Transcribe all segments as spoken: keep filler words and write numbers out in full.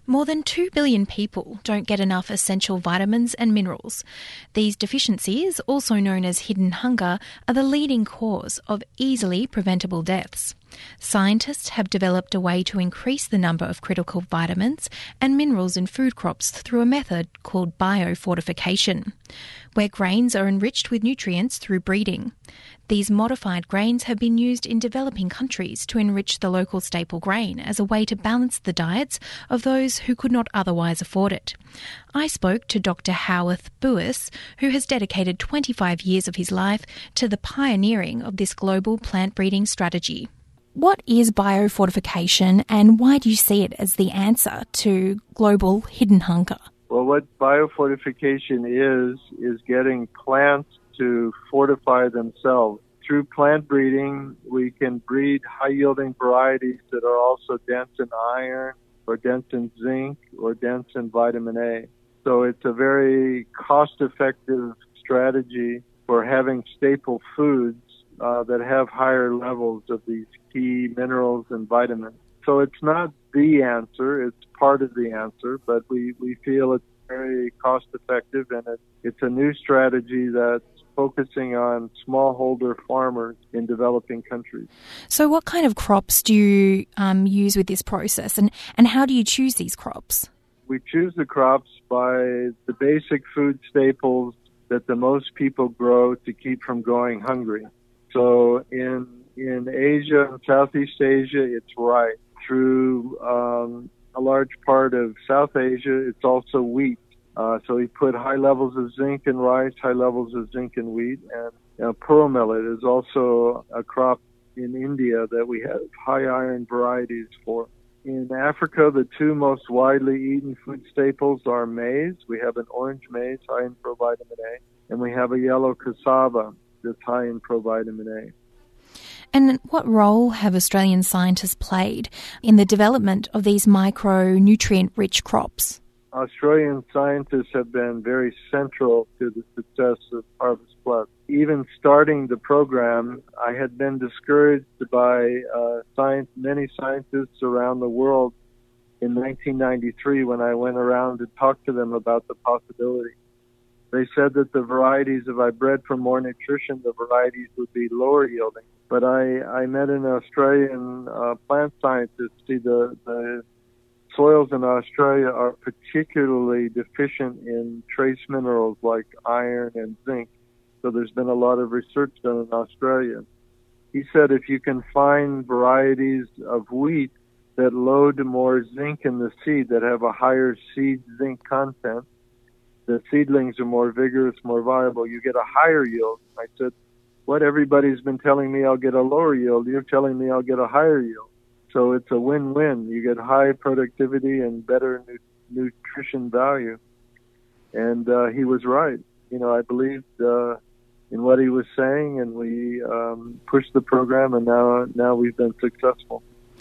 More than two billion people don't get enough essential vitamins and minerals. These deficiencies, also known as hidden hunger, are the leading cause of easily preventable deaths. Scientists have developed a way to increase the number of critical vitamins and minerals in food crops through a method called biofortification, where grains are enriched with nutrients through breeding. These modified grains have been used in developing countries to enrich the local staple grain as a way to balance the diets of those who could not otherwise afford it. I spoke to Doctor Howarth Buis, who has dedicated twenty-five years of his life to the pioneering of this global plant breeding strategy. What is biofortification, and why do you see it as the answer to global hidden hunger? Well, what biofortification is, is getting plants to fortify themselves. Through plant breeding, we can breed high-yielding varieties that are also dense in iron, or dense in zinc, or dense in vitamin A. So it's a very cost-effective strategy for having staple foods uh, that have higher levels of these key minerals and vitamins. So it's not the answer, it's part of the answer, but we, we feel it's very cost-effective, and it, it's a new strategy that's focusing on smallholder farmers in developing countries. So what kind of crops do you um, use with this process, and, and how do you choose these crops? We choose the crops by the basic food staples that the most people grow to keep from going hungry. So in in Asia and Southeast Asia, it's rye. Through um, a large part of South Asia, it's also wheat. Uh, so we put high levels of zinc in rice, high levels of zinc in wheat, and you know, pearl millet is also a crop in India that we have high iron varieties for. In Africa, the two most widely eaten food staples are maize. We have an orange maize, high in provitamin A, and we have a yellow cassava that's high in provitamin A. And what role have Australian scientists played in the development of these micronutrient-rich crops? Australian scientists have been very central to the success of Harvest Plus. Even starting the program, I had been discouraged by uh, science, many scientists around the world in nineteen ninety-three when I went around to talk to them about the possibility. They said that the varieties, if I bred for more nutrition, the varieties would be lower yielding. But I, I met an Australian uh, plant scientist. See, the, the soils in Australia are particularly deficient in trace minerals like iron and zinc. So there's been a lot of research done in Australia. He said if you can find varieties of wheat that load more zinc in the seed, that have a higher seed zinc content, the seedlings are more vigorous, more viable, you get a higher yield. I said, what everybody's been telling me I'll get a lower yield, you're telling me I'll get a higher yield. So it's a win-win. You get high productivity and better nu- nutrition value. And uh, he was right. You know, I believed uh, in what he was saying, and we um, pushed the program, and now now we've been successful.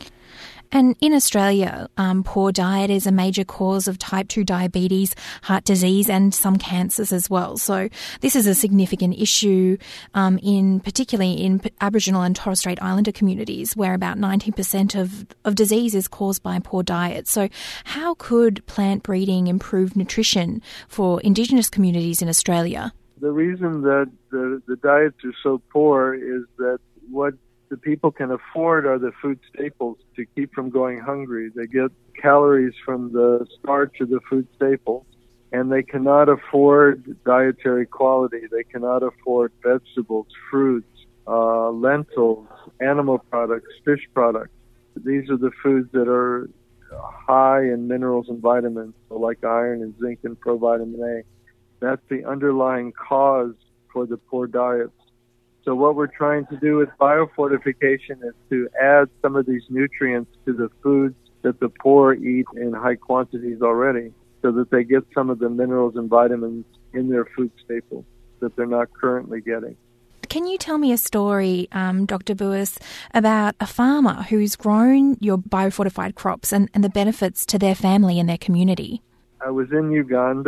And in Australia, um, poor diet is a major cause of type two diabetes, heart disease, and some cancers as well. So this is a significant issue, um, in particularly in Aboriginal and Torres Strait Islander communities, where about ninety percent of, of disease is caused by poor diet. So how could plant breeding improve nutrition for Indigenous communities in Australia? The reason that the, the diets are so poor is that what the people can afford are the food staples to keep from going hungry. They get calories from the starch of the food staples, and they cannot afford dietary quality. They cannot afford vegetables, fruits, uh, lentils, animal products, fish products. These are the foods that are high in minerals and vitamins, so like iron and zinc and provitamin A. That's the underlying cause for the poor diets. So what we're trying to do with biofortification is to add some of these nutrients to the foods that the poor eat in high quantities already, so that they get some of the minerals and vitamins in their food staples that they're not currently getting. Can you tell me a story, um, Doctor Buis, about a farmer who's grown your biofortified crops and, and the benefits to their family and their community? I was in Uganda,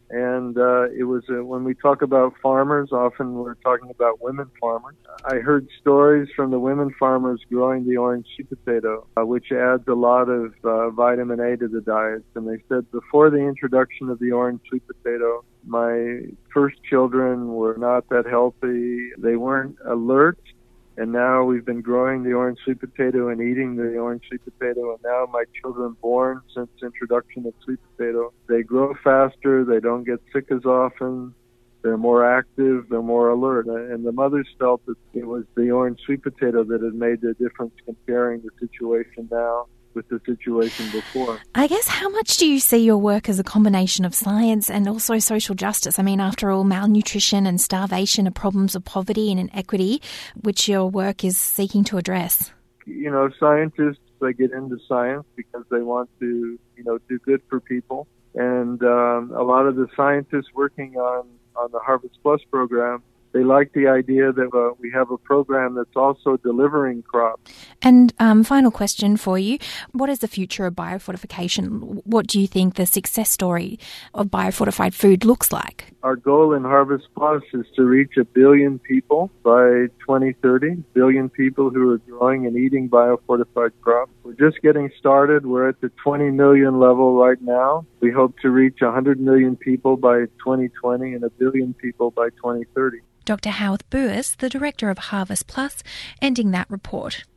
And uh, it was uh, when we talk about farmers, often we're talking about women farmers. I heard stories from the women farmers growing the orange sweet potato, uh, which adds a lot of uh, vitamin A to the diet. And they said before the introduction of the orange sweet potato, my first children were not that healthy. They weren't alert. And now we've been growing the orange sweet potato and eating the orange sweet potato. And now my children born since introduction of sweet potato, they grow faster. They don't get sick as often. They're more active. They're more alert. And the mothers felt that it was the orange sweet potato that had made the difference comparing the situation now with the situation before. I guess, how much do you see your work as a combination of science and also social justice? I mean, after all, malnutrition and starvation are problems of poverty and inequity, which your work is seeking to address. You know, scientists, they get into science because they want to, you know, do good for people. And um, a lot of the scientists working on, on the Harvest Plus program, they like the idea that uh, we have a program that's also delivering crops. And um, final question for you. What is the future of biofortification? What do you think the success story of biofortified food looks like? Our goal in Harvest Plus is to reach a billion people by twenty thirty, billion people who are growing and eating biofortified crops. We're just getting started. We're at the twenty million level right now. We hope to reach one hundred million people by twenty twenty and a billion people by twenty thirty. Doctor Howarth Buis, the Director of Harvest Plus, ending that report.